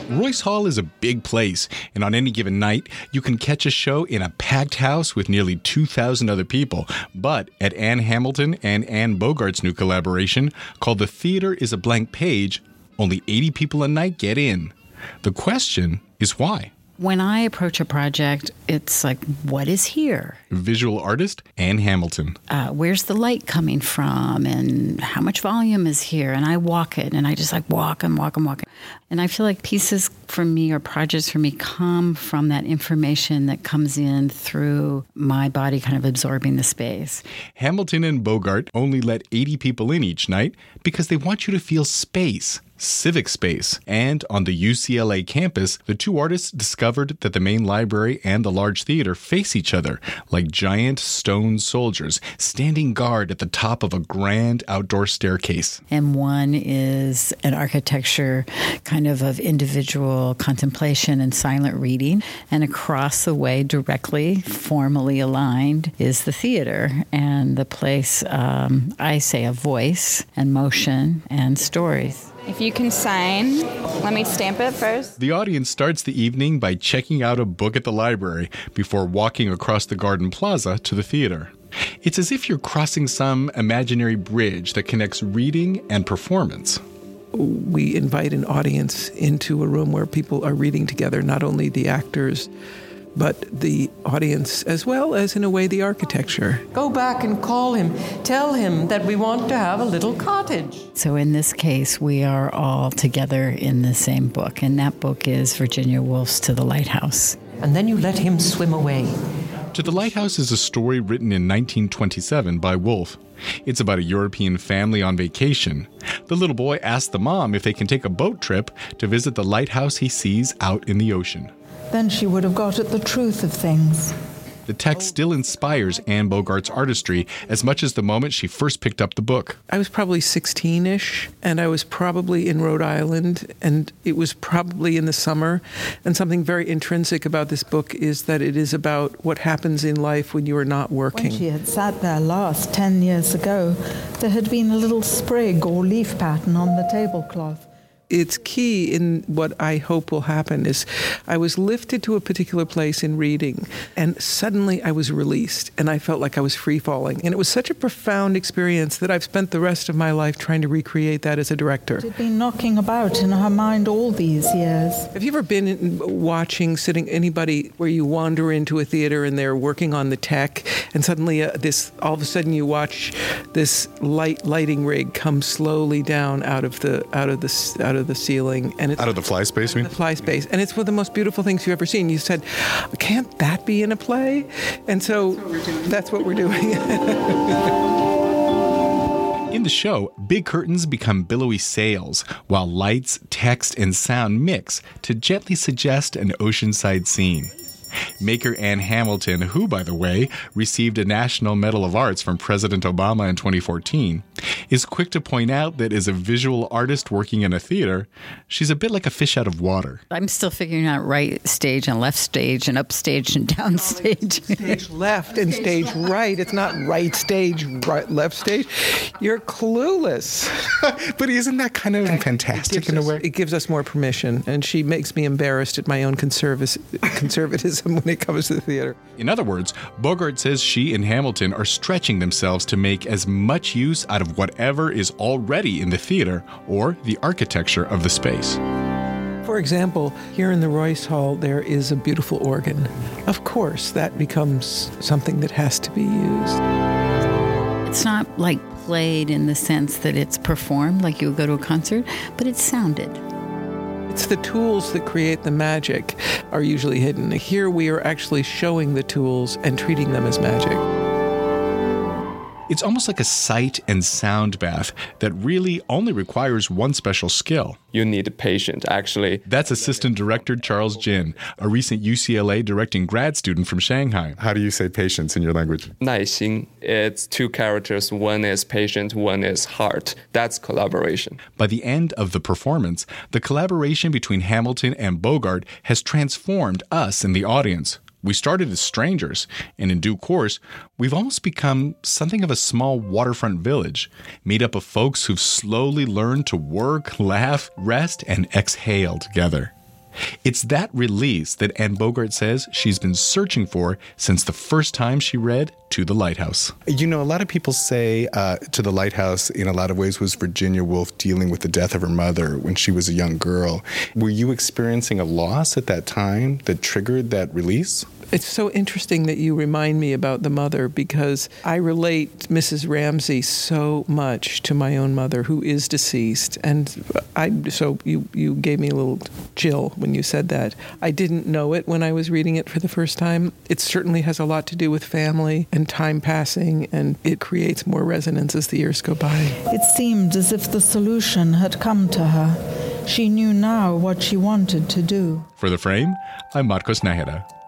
Royce Hall is a big place, and on any given night, you can catch a show in a packed house with nearly 2,000 other people. But at Anne Hamilton and Anne Bogart's new collaboration, called The Theater is a Blank Page, only 80 people a night get in. The question is why? When I approach a project, it's like, what is here? Visual artist Anne Hamilton. Where's the light coming from? And how much volume is here? And I walk it, and I just like walk and walk and walk. And I feel like pieces for me or projects for me come from that information that comes in through my body kind of absorbing the space. Hamilton and Bogart only let 80 people in each night because they want you to feel space. Civic space. And on the UCLA campus, the two artists discovered that the main library and the large theater face each other like giant stone soldiers standing guard at the top of a grand outdoor staircase. And one is an architecture kind of individual contemplation and silent reading. And across the way, directly, formally aligned, is the theater and the place, I say, of voice and motion and stories. If you can sign, let me stamp it first. The audience starts the evening by checking out a book at the library before walking across the Garden Plaza to the theater. It's as if you're crossing some imaginary bridge that connects reading and performance. We invite an audience into a room where people are reading together, not only the actors, but the audience, as well as, in a way, the architecture. Go back and call him. Tell him that we want to have a little cottage. So in this case, we are all together in the same book, and that book is Virginia Woolf's To the Lighthouse. And then you let him swim away. To the Lighthouse is a story written in 1927 by Woolf. It's about a European family on vacation. The little boy asks the mom if they can take a boat trip to visit the lighthouse he sees out in the ocean. Then she would have got at the truth of things. The text still inspires Anne Bogart's artistry as much as the moment she first picked up the book. I was probably 16-ish, and I was probably in Rhode Island, and it was probably in the summer. And something very intrinsic about this book is that it is about what happens in life when you are not working. When she had sat there last 10 years ago, there had been a little sprig or leaf pattern on the tablecloth. It's key in what I hope will happen is I was lifted to a particular place in reading, and suddenly I was released, and I felt like I was free-falling. And it was such a profound experience that I've spent the rest of my life trying to recreate that as a director. It had been knocking about in her mind all these years. Have you ever been watching, sitting, anybody where you wander into a theater and they're working on the tech, and suddenly all of a sudden you watch this lighting rig come slowly down out of the ceiling, and it's out of the fly space, you mean? The fly space, and it's one of the most beautiful things you've ever seen. You said, "Can't that be in a play?" And so that's what we're doing. In the show, big curtains become billowy sails, while lights, text, and sound mix to gently suggest an oceanside scene. Maker Anne Hamilton, who, by the way, received a National Medal of Arts from President Obama in 2014, is quick to point out that as a visual artist working in a theater, she's a bit like a fish out of water. I'm still figuring out right stage and left stage and up stage and down stage. Stage left and stage right. It's not right stage, left stage. You're clueless. But isn't that kind of fantastic in a way? It gives us more permission, and she makes me embarrassed at my own conservatism when it comes to the theater. In other words, Bogart says she and Hamilton are stretching themselves to make as much use out of whatever is already in the theater or the architecture of the space. For example, here in the Royce Hall, there is a beautiful organ. Of course, that becomes something that has to be used. It's not like played in the sense that it's performed like you would go to a concert, but it's sounded. It's the tools that create the magic are usually hidden. Here we are actually showing the tools and treating them as magic. It's almost like a sight and sound bath that really only requires one special skill. You need patience, actually. That's Assistant Director Charles Jin, a recent UCLA directing grad student from Shanghai. How do you say patience in your language? 耐心. It's two characters. One is patient, one is heart. That's collaboration. By the end of the performance, the collaboration between Hamilton and Bogart has transformed us in the audience. We started as strangers, and in due course, we've almost become something of a small waterfront village, made up of folks who've slowly learned to work, laugh, rest, and exhale together. It's that release that Anne Bogart says she's been searching for since the first time she read To the Lighthouse. You know, a lot of people say To the Lighthouse in a lot of ways was Virginia Woolf dealing with the death of her mother when she was a young girl. Were you experiencing a loss at that time that triggered that release? It's so interesting that you remind me about the mother, because I relate Mrs. Ramsay so much to my own mother, who is deceased. And so you gave me a little chill when you said that. I didn't know it when I was reading it for the first time. It certainly has a lot to do with family and time passing, and it creates more resonance as the years go by. It seemed as if the solution had come to her. She knew now what she wanted to do. For The Frame, I'm Marcos Nájera.